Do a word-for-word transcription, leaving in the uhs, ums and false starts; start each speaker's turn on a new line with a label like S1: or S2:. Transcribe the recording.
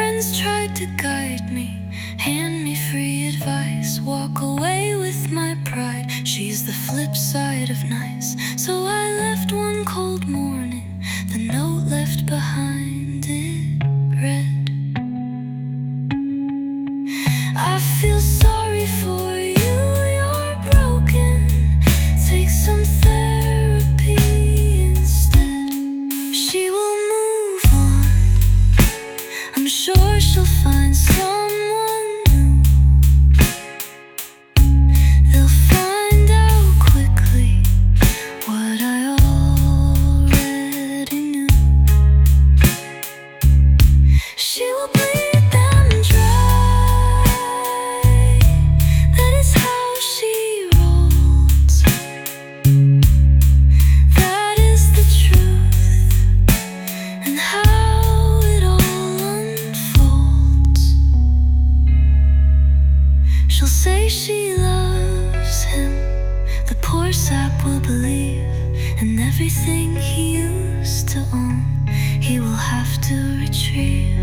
S1: friends tried to guide me, hand me free advice, walk away with my pride. She's the flip side of nice. So I left one cold morning, the note left behind it read, I feel sorry for you, you're broken. Take some therapy instead. She will move on, I'm sure she'll find someone new. They'll find out quickly what I already knew. She will bleed them dry, that is how she rolls. That is the truth, and how it all unfolds. She'll say she loves him, the poor sap will believe, and everything he used to own he will have to retrieve.